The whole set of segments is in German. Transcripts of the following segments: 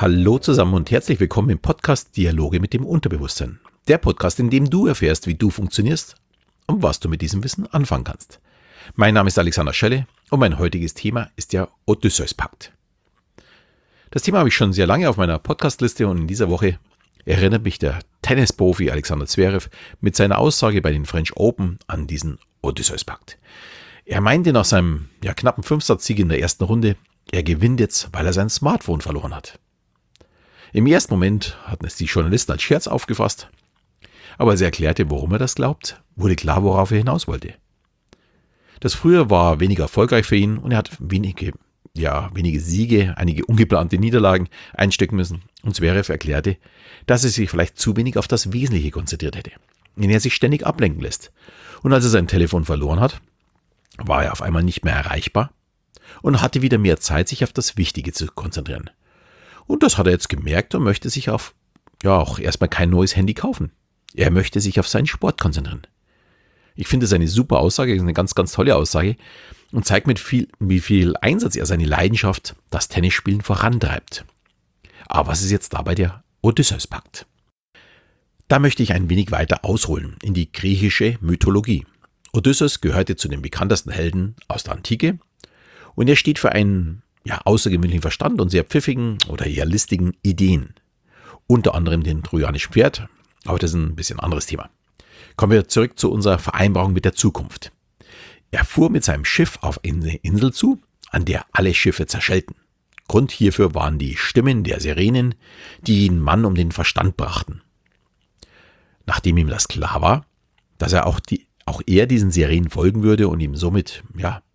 Hallo zusammen und herzlich willkommen im Podcast Dialoge mit dem Unterbewusstsein. Der Podcast, in dem du erfährst, wie du funktionierst und was du mit diesem Wissen anfangen kannst. Mein Name ist Alexander Schelle und mein heutiges Thema ist der Odysseus-Pakt. Das Thema habe ich schon sehr lange auf meiner Podcastliste und in dieser Woche erinnert mich der Tennisprofi Alexander Zverev mit seiner Aussage bei den French Open an diesen Odysseus-Pakt. Er meinte nach seinem knappen 5-Satz-Sieg in der ersten Runde, er gewinnt jetzt, weil er sein Smartphone verloren hat. Im ersten Moment hatten es die Journalisten als Scherz aufgefasst, aber als er erklärte, warum er das glaubt, wurde klar, worauf er hinaus wollte. Das Frühjahr war weniger erfolgreich für ihn und er hat wenige Siege, einige ungeplante Niederlagen einstecken müssen. Und Zverev erklärte, dass er sich vielleicht zu wenig auf das Wesentliche konzentriert hätte, in er sich ständig ablenken lässt. Und als er sein Telefon verloren hat, war er auf einmal nicht mehr erreichbar und hatte wieder mehr Zeit, sich auf das Wichtige zu konzentrieren. Und das hat er jetzt gemerkt und möchte sich auch erstmal kein neues Handy kaufen. Er möchte sich auf seinen Sport konzentrieren. Ich finde es eine super Aussage, eine ganz, ganz tolle Aussage und zeigt wie viel Einsatz er seine Leidenschaft, das Tennisspielen, vorantreibt. Aber was ist jetzt dabei der Odysseus-Pakt? Da möchte ich ein wenig weiter ausholen in die griechische Mythologie. Odysseus gehörte zu den bekanntesten Helden aus der Antike und er steht für einen außergewöhnlichen Verstand und sehr pfiffigen oder eher listigen Ideen. Unter anderem den trojanischen Pferd, aber das ist ein bisschen anderes Thema. Kommen wir zurück zu unserer Vereinbarung mit der Zukunft. Er fuhr mit seinem Schiff auf eine Insel zu, an der alle Schiffe zerschellten. Grund hierfür waren die Stimmen der Sirenen, die jeden Mann um den Verstand brachten. Nachdem ihm das klar war, dass er auch er diesen Sirenen folgen würde und ihm somit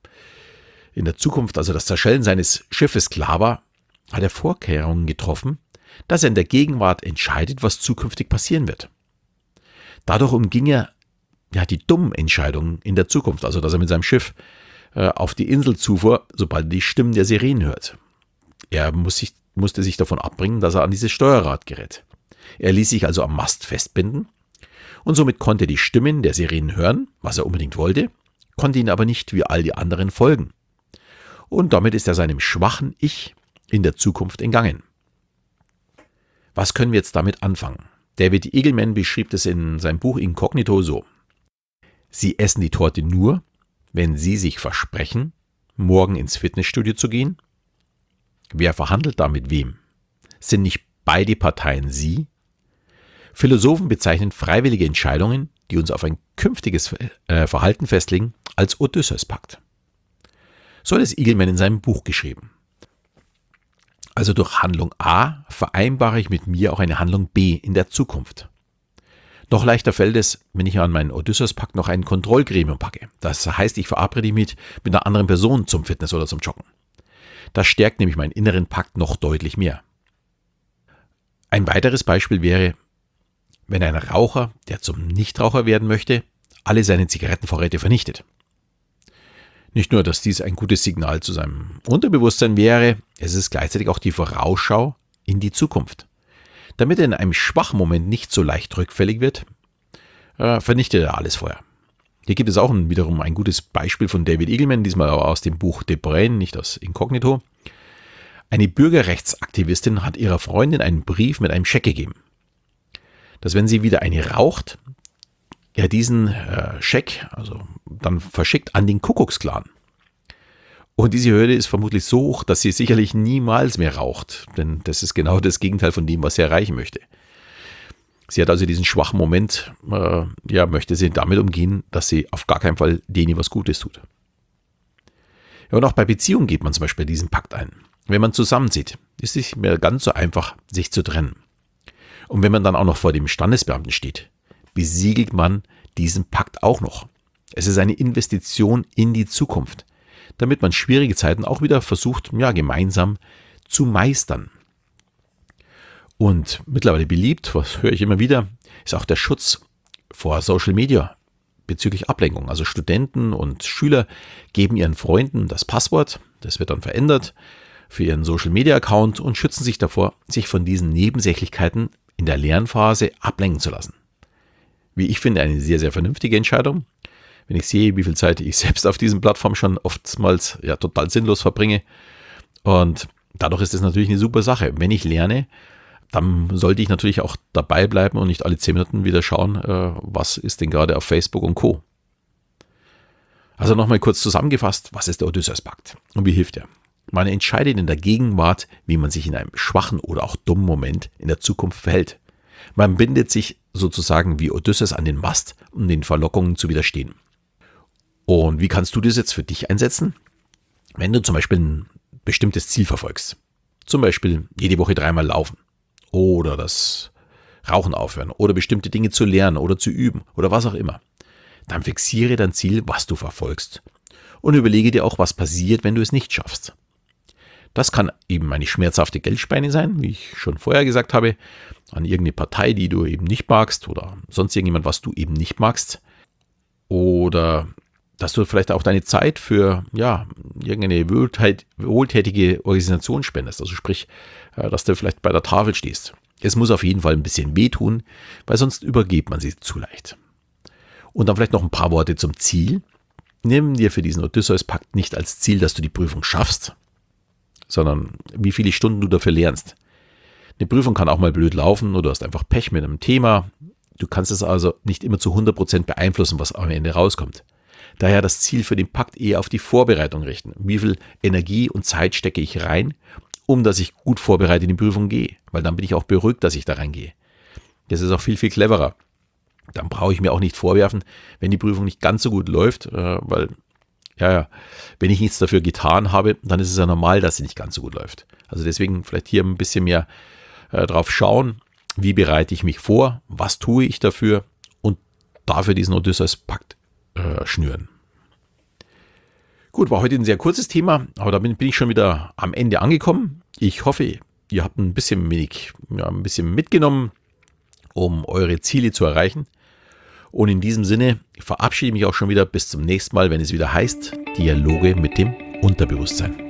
in der Zukunft, also das Zerschellen seines Schiffes klar war, hat er Vorkehrungen getroffen, dass er in der Gegenwart entscheidet, was zukünftig passieren wird. Dadurch umging er die dummen Entscheidungen in der Zukunft, also dass er mit seinem Schiff auf die Insel zufuhr, sobald er die Stimmen der Sirenen hört. Er musste sich davon abbringen, dass er an dieses Steuerrad gerät. Er ließ sich also am Mast festbinden und somit konnte er die Stimmen der Sirenen hören, was er unbedingt wollte, konnte ihnen aber nicht wie all die anderen folgen. Und damit ist er seinem schwachen Ich in der Zukunft entgangen. Was können wir jetzt damit anfangen? David Eagleman beschrieb es in seinem Buch Inkognito so: Sie essen die Torte nur, wenn Sie sich versprechen, morgen ins Fitnessstudio zu gehen. Wer verhandelt da mit wem? Sind nicht beide Parteien Sie? Philosophen bezeichnen freiwillige Entscheidungen, die uns auf ein künftiges Verhalten festlegen, als Odysseus-Pakt. So hat es Eagleman in seinem Buch geschrieben. Also durch Handlung A vereinbare ich mit mir auch eine Handlung B in der Zukunft. Noch leichter fällt es, wenn ich an meinen Odysseus-Pakt noch ein Kontrollgremium packe. Das heißt, ich verabrede mich mit einer anderen Person zum Fitness oder zum Joggen. Das stärkt nämlich meinen inneren Pakt noch deutlich mehr. Ein weiteres Beispiel wäre, wenn ein Raucher, der zum Nichtraucher werden möchte, alle seine Zigarettenvorräte vernichtet. Nicht nur, dass dies ein gutes Signal zu seinem Unterbewusstsein wäre, es ist gleichzeitig auch die Vorausschau in die Zukunft. Damit er in einem schwachen Moment nicht so leicht rückfällig wird, vernichtet er alles vorher. Hier gibt es auch wiederum ein gutes Beispiel von David Eagleman, diesmal aber aus dem Buch The Brain, nicht aus Inkognito. Eine Bürgerrechtsaktivistin hat ihrer Freundin einen Brief mit einem Scheck gegeben, dass wenn sie wieder eine raucht, er diesen Scheck dann verschickt an den Kuckucksklan. Und diese Hürde ist vermutlich so hoch, dass sie sicherlich niemals mehr raucht, denn das ist genau das Gegenteil von dem, was sie erreichen möchte. Sie hat also diesen schwachen Moment, möchte sie damit umgehen, dass sie auf gar keinen Fall denen was Gutes tut. Ja, und auch bei Beziehungen geht man zum Beispiel diesen Pakt ein. Wenn man zusammenzieht, ist es nicht mehr ganz so einfach, sich zu trennen. Und wenn man dann auch noch vor dem Standesbeamten steht, besiegelt man diesen Pakt auch noch. Es ist eine Investition in die Zukunft, damit man schwierige Zeiten auch wieder versucht, gemeinsam zu meistern. Und mittlerweile beliebt, was höre ich immer wieder, ist auch der Schutz vor Social Media bezüglich Ablenkung. Also Studenten und Schüler geben ihren Freunden das Passwort, das wird dann verändert, für ihren Social Media Account und schützen sich davor, sich von diesen Nebensächlichkeiten in der Lernphase ablenken zu lassen. Wie ich finde, eine sehr, sehr vernünftige Entscheidung. Wenn ich sehe, wie viel Zeit ich selbst auf diesen Plattformen schon oftmals total sinnlos verbringe und Dadurch ist es natürlich eine super Sache. Wenn ich lerne, dann sollte ich natürlich auch dabei bleiben und nicht alle 10 Minuten wieder schauen, was ist denn gerade auf Facebook und Co. Also nochmal kurz zusammengefasst, was ist der Odysseus-Pakt und wie hilft er? Man entscheidet in der Gegenwart, wie man sich in einem schwachen oder auch dummen Moment in der Zukunft verhält. Man bindet sich sozusagen wie Odysseus an den Mast, um den Verlockungen zu widerstehen. Und wie kannst du das jetzt für dich einsetzen? Wenn du zum Beispiel ein bestimmtes Ziel verfolgst, zum Beispiel jede Woche 3-mal laufen oder das Rauchen aufhören oder bestimmte Dinge zu lernen oder zu üben oder was auch immer, dann fixiere dein Ziel, was du verfolgst und überlege dir auch, was passiert, wenn du es nicht schaffst. Das kann eben eine schmerzhafte Geldspeine sein, wie ich schon vorher gesagt habe, an irgendeine Partei, die du eben nicht magst oder sonst irgendjemand, was du eben nicht magst. Oder dass du vielleicht auch deine Zeit für irgendeine wohltätige Organisation spendest. Also sprich, dass du vielleicht bei der Tafel stehst. Es muss auf jeden Fall ein bisschen wehtun, weil sonst übergeht man sie zu leicht. Und dann vielleicht noch ein paar Worte zum Ziel. Nimm dir für diesen Odysseus-Pakt nicht als Ziel, dass du die Prüfung schaffst, sondern wie viele Stunden du dafür lernst. Eine Prüfung kann auch mal blöd laufen oder du hast einfach Pech mit einem Thema. Du kannst es also nicht immer zu 100% beeinflussen, was am Ende rauskommt. Daher das Ziel für den Pakt eher auf die Vorbereitung richten. Wie viel Energie und Zeit stecke ich rein, um dass ich gut vorbereitet in die Prüfung gehe. Weil dann bin ich auch beruhigt, dass ich da reingehe. Das ist auch viel, viel cleverer. Dann brauche ich mir auch nicht vorwerfen, wenn die Prüfung nicht ganz so gut läuft, weil wenn ich nichts dafür getan habe, dann ist es ja normal, dass sie nicht ganz so gut läuft. Also deswegen vielleicht hier ein bisschen mehr drauf schauen, wie bereite ich mich vor, was tue ich dafür und dafür diesen Odysseus-Pakt schnüren. Gut, war heute ein sehr kurzes Thema, aber da bin ich schon wieder am Ende angekommen. Ich hoffe, ihr habt ein bisschen mitgenommen, um eure Ziele zu erreichen. Und in diesem Sinne verabschiede ich mich auch schon wieder bis zum nächsten Mal, wenn es wieder heißt Dialoge mit dem Unterbewusstsein.